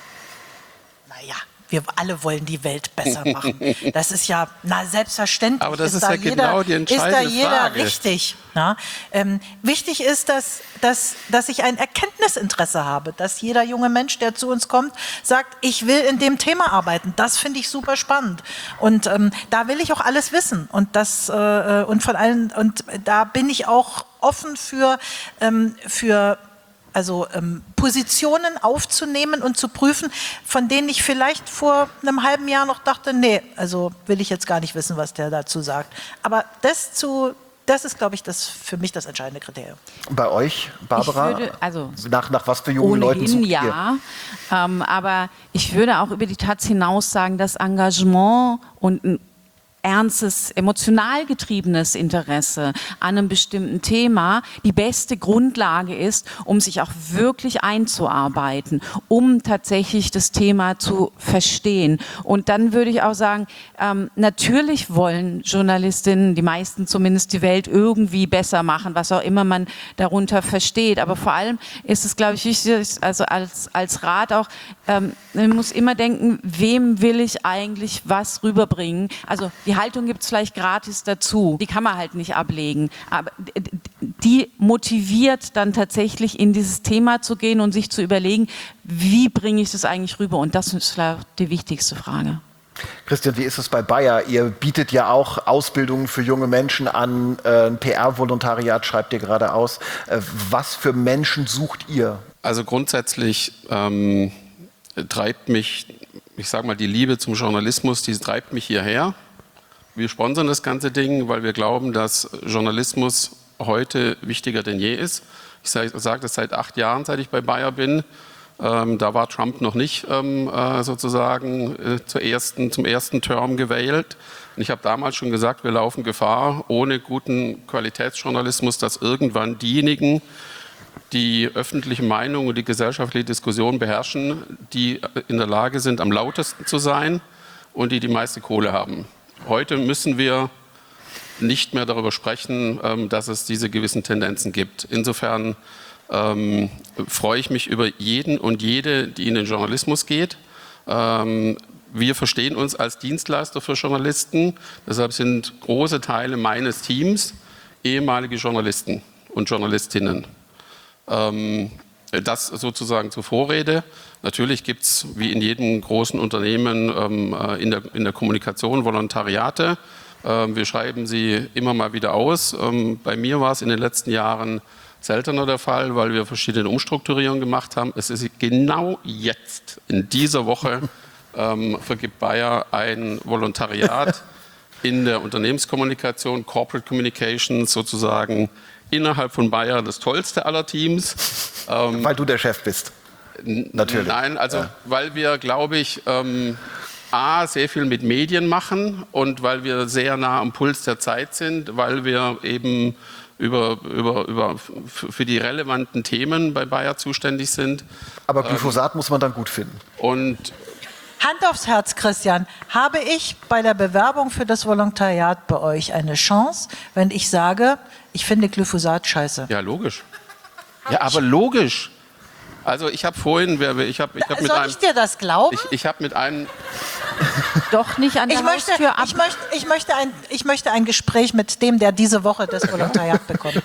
Naja, wir alle wollen die Welt besser machen. Das ist ja selbstverständlich. Aber das ist ja genau die entscheidende Frage. Ist da jeder richtig? Na? Wichtig ist, dass ich ein Erkenntnisinteresse habe, dass jeder junge Mensch, der zu uns kommt, sagt, ich will in dem Thema arbeiten. Das finde ich super spannend. Und da will ich auch alles wissen. Und und da bin ich auch offen für Also Positionen aufzunehmen und zu prüfen, von denen ich vielleicht vor einem halben Jahr noch dachte, nee, also will ich jetzt gar nicht wissen, was der dazu sagt. Aber das ist, glaube ich, für mich das entscheidende Kriterium. Bei euch, Barbara? Nach was für jungen Leuten sucht ihr? Ja, aber ich würde auch über die Taz hinaus sagen, dass Engagement und ein ernstes, emotional getriebenes Interesse an einem bestimmten Thema die beste Grundlage ist, um sich auch wirklich einzuarbeiten, um tatsächlich das Thema zu verstehen. Und dann würde ich auch sagen, natürlich wollen Journalistinnen, die meisten zumindest, die Welt irgendwie besser machen, was auch immer man darunter versteht. Aber vor allem ist es, glaube ich, wichtig, also als Rat auch, man muss immer denken, wem will ich eigentlich was rüberbringen? Also die Haltung gibt es vielleicht gratis dazu. Die kann man halt nicht ablegen. Aber die motiviert dann tatsächlich in dieses Thema zu gehen und sich zu überlegen, wie bringe ich das eigentlich rüber? Und das ist vielleicht die wichtigste Frage. Christian, wie ist es bei Bayer? Ihr bietet ja auch Ausbildungen für junge Menschen an. Ein PR-Volontariat schreibt ihr gerade aus. Was für Menschen sucht ihr? Also grundsätzlich treibt mich, ich sage mal, die Liebe zum Journalismus, die treibt mich hierher. Wir sponsern das ganze Ding, weil wir glauben, dass Journalismus heute wichtiger denn je ist. Ich sage das seit 8 Jahren, seit ich bei Bayer bin. Da war Trump noch nicht sozusagen zum ersten Term gewählt. Und ich habe damals schon gesagt, wir laufen Gefahr, ohne guten Qualitätsjournalismus, dass irgendwann diejenigen, die öffentliche Meinung und die gesellschaftliche Diskussion beherrschen, die in der Lage sind, am lautesten zu sein und die meiste Kohle haben. Heute müssen wir nicht mehr darüber sprechen, dass es diese gewissen Tendenzen gibt. Insofern freue ich mich über jeden und jede, die in den Journalismus geht. Wir verstehen uns als Dienstleister für Journalisten. Deshalb sind große Teile meines Teams ehemalige Journalisten und Journalistinnen. Das sozusagen zur Vorrede. Natürlich gibt es, wie in jedem großen Unternehmen, in der Kommunikation Volontariate. Wir schreiben sie immer mal wieder aus. Bei mir war es in den letzten Jahren seltener der Fall, weil wir verschiedene Umstrukturierungen gemacht haben. Es ist genau jetzt, in dieser Woche, vergibt Bayer ein Volontariat in der Unternehmenskommunikation, Corporate Communications sozusagen, innerhalb von Bayer das tollste aller Teams. Weil du der Chef bist. Natürlich. Nein, also weil wir, glaube ich, sehr viel mit Medien machen und weil wir sehr nah am Puls der Zeit sind, weil wir eben für die relevanten Themen bei Bayer zuständig sind. Aber Glyphosat muss man dann gut finden. Und Hand aufs Herz, Christian. Habe ich bei der Bewerbung für das Volontariat bei euch eine Chance, wenn ich sage, ich finde Glyphosat scheiße? Ja, logisch. Ja, aber logisch. Also ich habe vorhin, Soll ich dir das glauben? Ich habe mit einem... Doch nicht an der Haustür ab. Ich möchte ein Gespräch mit dem, der diese Woche das Volontariat bekommt.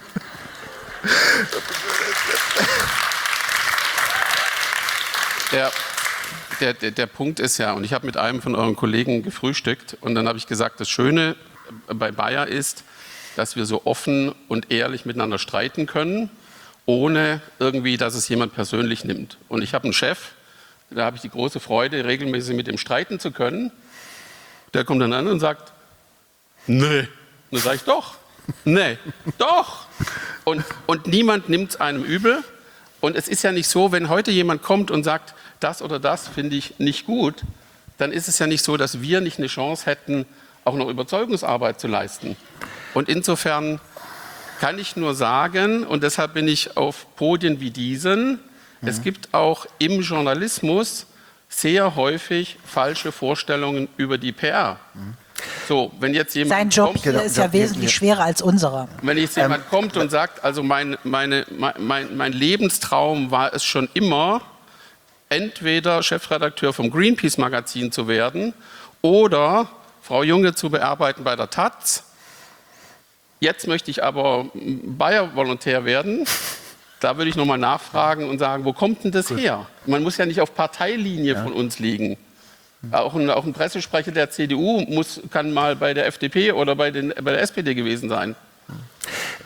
Der Punkt ist ja, und ich habe mit einem von euren Kollegen gefrühstückt und dann habe ich gesagt, das Schöne bei Bayer ist, dass wir so offen und ehrlich miteinander streiten können, ohne irgendwie, dass es jemand persönlich nimmt. Und ich habe einen Chef, da habe ich die große Freude, regelmäßig mit ihm streiten zu können. Der kommt dann an und sagt, nee. Und dann sage ich, doch, nee, doch. Und niemand nimmt es einem übel. Und es ist ja nicht so, wenn heute jemand kommt und sagt, das oder das finde ich nicht gut, dann ist es ja nicht so, dass wir nicht eine Chance hätten, auch noch Überzeugungsarbeit zu leisten. Und insofern kann ich nur sagen, und deshalb bin ich auf Podien wie diesen, es gibt auch im Journalismus sehr häufig falsche Vorstellungen über die PR. So, wenn jetzt jemand Sein Job hier ist ja wesentlich schwerer als unserer. Wenn jetzt jemand kommt und sagt, also mein Lebenstraum war es schon immer, entweder Chefredakteur vom Greenpeace-Magazin zu werden oder Frau Junge zu bearbeiten bei der Taz. Jetzt möchte ich aber Bayer-Volontär werden. Da würde ich nochmal nachfragen und sagen, wo kommt denn das her? Man muss ja nicht auf Parteilinie von uns liegen. Auch ein Pressesprecher der CDU kann mal bei der FDP oder bei der SPD gewesen sein.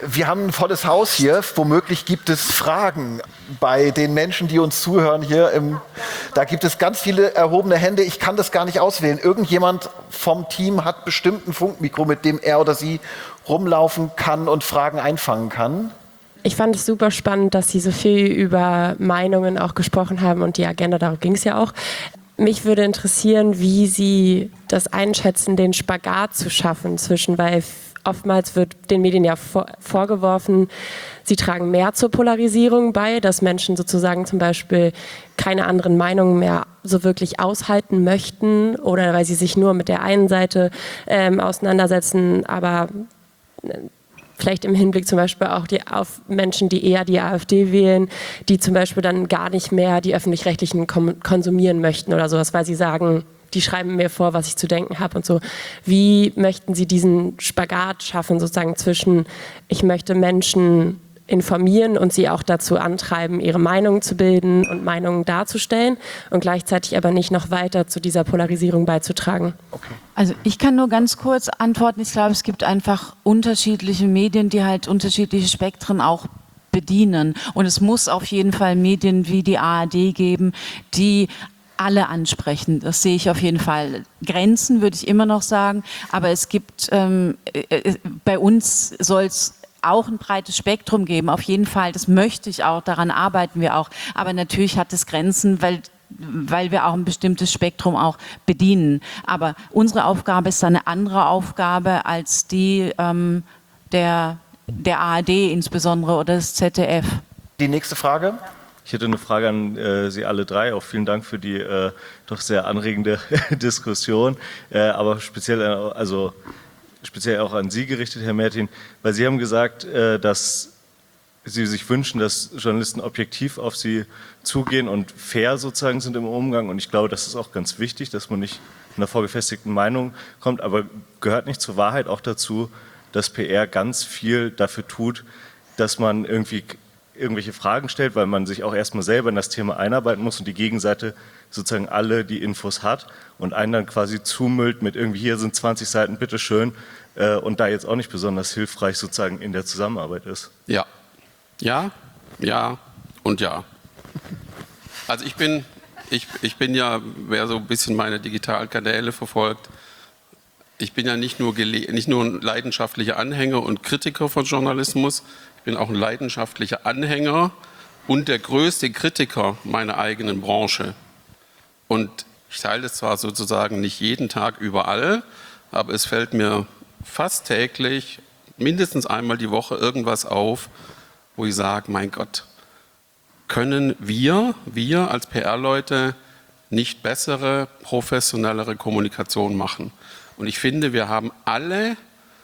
Wir haben ein volles Haus hier. Womöglich gibt es Fragen bei den Menschen, die uns zuhören hier. Da gibt es ganz viele erhobene Hände. Ich kann das gar nicht auswählen. Irgendjemand vom Team hat bestimmt ein Funkmikro, mit dem er oder sie rumlaufen kann und Fragen einfangen kann. Ich fand es super spannend, dass Sie so viel über Meinungen auch gesprochen haben und die Agenda, darum ging es ja auch. Mich würde interessieren, wie Sie das einschätzen, den Spagat zu schaffen zwischen, weil oftmals wird den Medien ja vorgeworfen, sie tragen mehr zur Polarisierung bei, dass Menschen sozusagen zum Beispiel keine anderen Meinungen mehr so wirklich aushalten möchten oder weil sie sich nur mit der einen Seite auseinandersetzen, aber vielleicht im Hinblick zum Beispiel auch auf Menschen, die eher die AfD wählen, die zum Beispiel dann gar nicht mehr die Öffentlich-Rechtlichen konsumieren möchten oder sowas, weil sie sagen, die schreiben mir vor, was ich zu denken habe und so. Wie möchten Sie diesen Spagat schaffen, sozusagen zwischen, ich möchte Menschen informieren und sie auch dazu antreiben, ihre Meinungen zu bilden und Meinungen darzustellen und gleichzeitig aber nicht noch weiter zu dieser Polarisierung beizutragen? Okay. Also ich kann nur ganz kurz antworten. Ich glaube, es gibt einfach unterschiedliche Medien, die halt unterschiedliche Spektren auch bedienen. Und es muss auf jeden Fall Medien wie die ARD geben, die alle ansprechen. Das sehe ich auf jeden Fall. Grenzen würde ich immer noch sagen, aber es gibt, bei uns soll es auch ein breites Spektrum geben, auf jeden Fall, das möchte ich auch, daran arbeiten wir auch, aber natürlich hat es Grenzen, weil wir auch ein bestimmtes Spektrum auch bedienen. Aber unsere Aufgabe ist eine andere Aufgabe als die der ARD insbesondere oder des ZDF. Die nächste Frage. Ich hätte eine Frage an Sie alle drei. Auch vielen Dank für die doch sehr anregende Diskussion, aber speziell auch an Sie gerichtet, Herr Mertin, weil Sie haben gesagt, dass Sie sich wünschen, dass Journalisten objektiv auf Sie zugehen und fair sozusagen sind im Umgang. Und ich glaube, das ist auch ganz wichtig, dass man nicht mit einer vorgefestigten Meinung kommt. Aber gehört nicht zur Wahrheit auch dazu, dass PR ganz viel dafür tut, dass man irgendwelche Fragen stellt, weil man sich auch erstmal selber in das Thema einarbeiten muss und die Gegenseite sozusagen alle die Infos hat und einen dann quasi zumüllt mit irgendwie, hier sind 20 Seiten, bitteschön, und da jetzt auch nicht besonders hilfreich sozusagen in der Zusammenarbeit ist. Ja. Ja, ja und ja. Also ich bin ja, wer so ein bisschen meine digitalen Kanäle verfolgt, ich bin ja nicht nur ein leidenschaftlicher Anhänger und Kritiker von Journalismus, ich bin auch ein leidenschaftlicher Anhänger und der größte Kritiker meiner eigenen Branche. Und ich teile das zwar sozusagen nicht jeden Tag überall, aber es fällt mir fast täglich, mindestens einmal die Woche irgendwas auf, wo ich sage, mein Gott, können wir als PR-Leute nicht bessere, professionellere Kommunikation machen? Und ich finde, wir haben alle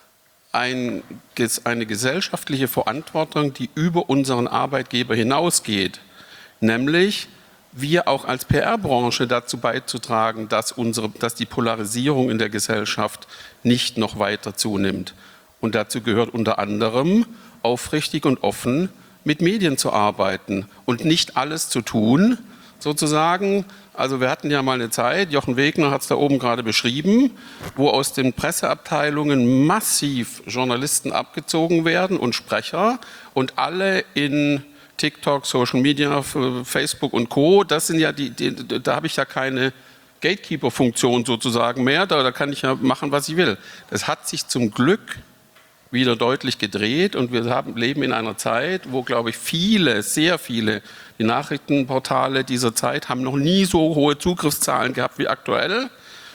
eine gesellschaftliche Verantwortung, die über unseren Arbeitgeber hinausgeht, nämlich wir auch als PR-Branche dazu beizutragen, dass die Polarisierung in der Gesellschaft nicht noch weiter zunimmt. Und dazu gehört unter anderem, aufrichtig und offen mit Medien zu arbeiten und nicht alles zu tun, sozusagen. Also wir hatten ja mal eine Zeit, Jochen Wegner hat es da oben gerade beschrieben, wo aus den Presseabteilungen massiv Journalisten abgezogen werden und Sprecher und alle in TikTok, Social Media, Facebook und Co., das sind ja da habe ich ja keine Gatekeeper-Funktion sozusagen mehr, da kann ich ja machen, was ich will. Das hat sich zum Glück wieder deutlich gedreht und wir leben in einer Zeit, wo, glaube ich, sehr viele, die Nachrichtenportale dieser Zeit haben noch nie so hohe Zugriffszahlen gehabt wie aktuell.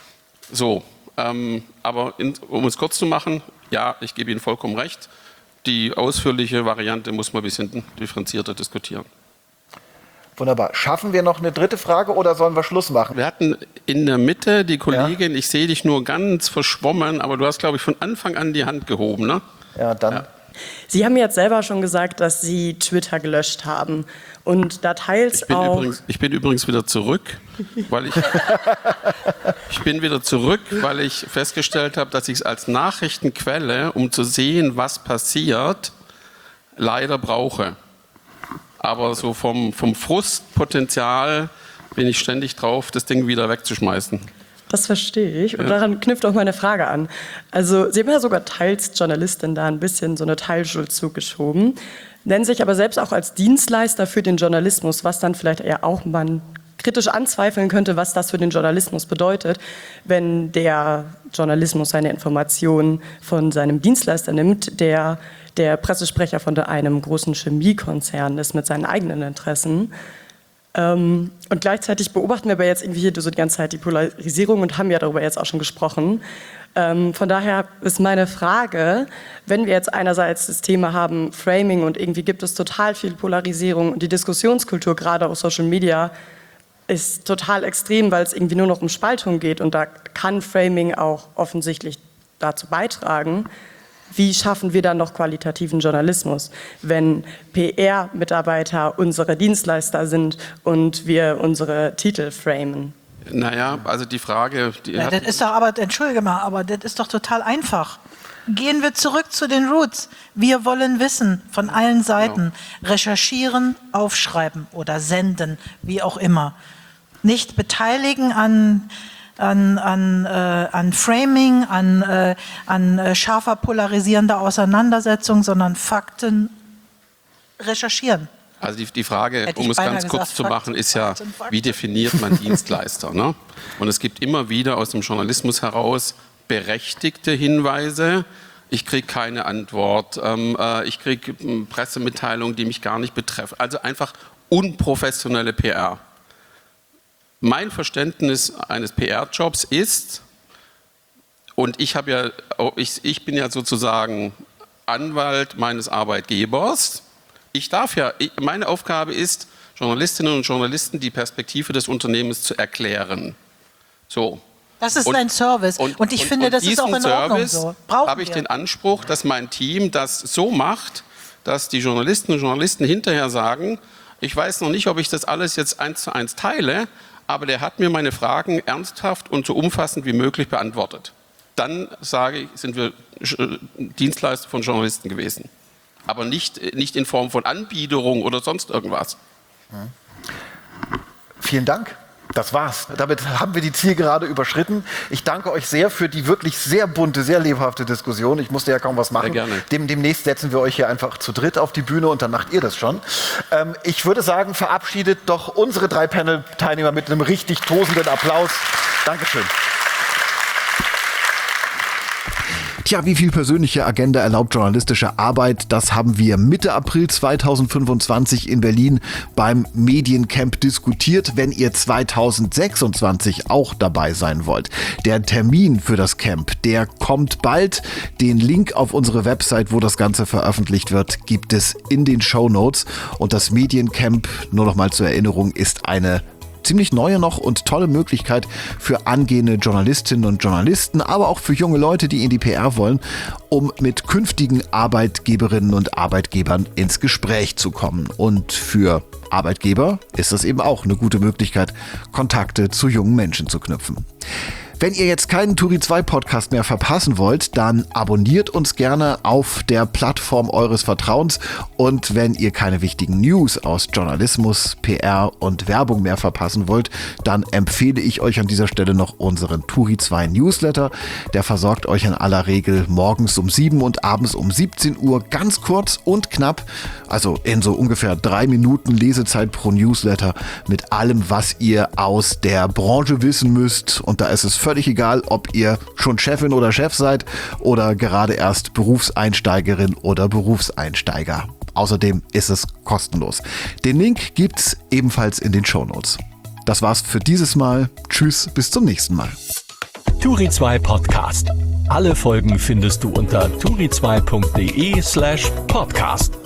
So, aber um es kurz zu machen, ja, ich gebe Ihnen vollkommen recht, die ausführliche Variante muss man ein bisschen differenzierter diskutieren. Wunderbar. Schaffen wir noch eine dritte Frage oder sollen wir Schluss machen? Wir hatten in der Mitte die Kollegin, ich sehe dich nur ganz verschwommen, aber du hast, glaube ich, von Anfang an die Hand gehoben, ne? Ja, dann. Ja. Sie haben jetzt selber schon gesagt, dass Sie Twitter gelöscht haben. Und da teils ich bin übrigens wieder zurück, weil ich festgestellt habe, dass ich es als Nachrichtenquelle, um zu sehen, was passiert, leider brauche. Aber so vom Frustpotenzial bin ich ständig drauf, das Ding wieder wegzuschmeißen. Das verstehe ich. Und daran knüpft auch meine Frage an. Also Sie haben ja sogar teils Journalistin da ein bisschen so eine Teilschuld zugeschoben, nennen sich aber selbst auch als Dienstleister für den Journalismus, was dann vielleicht eher auch man kritisch anzweifeln könnte, was das für den Journalismus bedeutet, wenn der Journalismus seine Informationen von seinem Dienstleister nimmt, der Pressesprecher von einem großen Chemiekonzern ist mit seinen eigenen Interessen. Und gleichzeitig beobachten wir aber jetzt irgendwie hier so die ganze Zeit die Polarisierung und haben ja darüber jetzt auch schon gesprochen. Von daher ist meine Frage, wenn wir jetzt einerseits das Thema haben, Framing und irgendwie gibt es total viel Polarisierung und die Diskussionskultur, gerade auf Social Media, ist total extrem, weil es irgendwie nur noch um Spaltung geht und da kann Framing auch offensichtlich dazu beitragen. Wie schaffen wir dann noch qualitativen Journalismus, wenn PR-Mitarbeiter unsere Dienstleister sind und wir unsere Titel framen? Naja, also die Frage... das ist doch aber, entschuldige mal, aber das ist doch total einfach. Gehen wir zurück zu den Roots. Wir wollen wissen von allen Seiten. Recherchieren, aufschreiben oder senden, wie auch immer. Nicht beteiligen an Framing, an scharfer polarisierender Auseinandersetzung, sondern Fakten recherchieren. Also die Frage, um es ganz kurz zu machen, ist ja, wie definiert man Dienstleister? Ne? Und es gibt immer wieder aus dem Journalismus heraus berechtigte Hinweise. Ich kriege keine Antwort, ich kriege Pressemitteilungen, die mich gar nicht betreffen. Also einfach unprofessionelle PR. Mein Verständnis eines PR-Jobs ist, und ich bin ja sozusagen Anwalt meines Arbeitgebers. Meine Aufgabe ist, Journalistinnen und Journalisten die Perspektive des Unternehmens zu erklären. So. Das ist ein Service und ich finde, das ist auch in Ordnung so. Habe ich den Anspruch, dass mein Team das so macht, dass die Journalistinnen und Journalisten hinterher sagen, ich weiß noch nicht, ob ich das alles jetzt 1:1 teile, aber der hat mir meine Fragen ernsthaft und so umfassend wie möglich beantwortet. Dann sage ich, sind wir Dienstleister von Journalisten gewesen. Aber nicht in Form von Anbiederung oder sonst irgendwas. Vielen Dank. Das war's. Damit haben wir die Zielgerade überschritten. Ich danke euch sehr für die wirklich sehr bunte, sehr lebhafte Diskussion. Ich musste ja kaum was machen. Sehr gerne. Demnächst setzen wir euch hier einfach zu dritt auf die Bühne und dann macht ihr das schon. Ich würde sagen, verabschiedet doch unsere 3 Panel-Teilnehmer mit einem richtig tosenden Applaus. Dankeschön. Tja, wie viel persönliche Agenda erlaubt journalistische Arbeit? Das haben wir Mitte April 2025 in Berlin beim Mediencamp diskutiert. Wenn ihr 2026 auch dabei sein wollt, der Termin für das Camp, der kommt bald. Den Link auf unsere Website, wo das Ganze veröffentlicht wird, gibt es in den Shownotes. Und das Mediencamp, nur noch mal zur Erinnerung, ist eine ziemlich neue noch und tolle Möglichkeit für angehende Journalistinnen und Journalisten, aber auch für junge Leute, die in die PR wollen, um mit künftigen Arbeitgeberinnen und Arbeitgebern ins Gespräch zu kommen. Und für Arbeitgeber ist das eben auch eine gute Möglichkeit, Kontakte zu jungen Menschen zu knüpfen. Wenn ihr jetzt keinen Turi 2 Podcast mehr verpassen wollt, dann abonniert uns gerne auf der Plattform eures Vertrauens. Und wenn ihr keine wichtigen News aus Journalismus, PR und Werbung mehr verpassen wollt, dann empfehle ich euch an dieser Stelle noch unseren Turi 2 Newsletter. Der versorgt euch in aller Regel morgens um 7 und abends um 17 Uhr ganz kurz und knapp, also in so ungefähr 3 Minuten Lesezeit pro Newsletter mit allem, was ihr aus der Branche wissen müsst. Und da ist es völlig egal, ob ihr schon Chefin oder Chef seid oder gerade erst Berufseinsteigerin oder Berufseinsteiger. Außerdem ist es kostenlos. Den Link gibt's ebenfalls in den Shownotes. Das war's für dieses Mal. Tschüss, bis zum nächsten Mal. Turi 2 Podcast. Alle Folgen findest du unter turi2.de/podcast.